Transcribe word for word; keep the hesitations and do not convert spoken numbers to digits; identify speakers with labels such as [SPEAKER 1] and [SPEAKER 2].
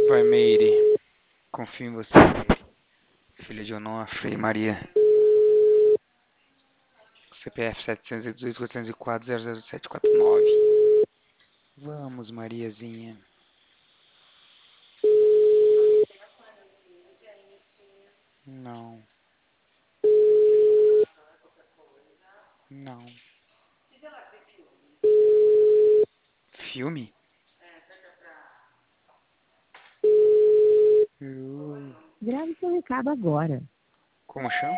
[SPEAKER 1] Vai, Meire. Confio em você, filha de Onofre e Maria. C P F sete zero dois, quatro zero quatro, zero zero sete quatro nove. Vamos, Mariazinha. Não. Não. Filme? Uh,
[SPEAKER 2] Grave seu recado agora.
[SPEAKER 1] Como chama?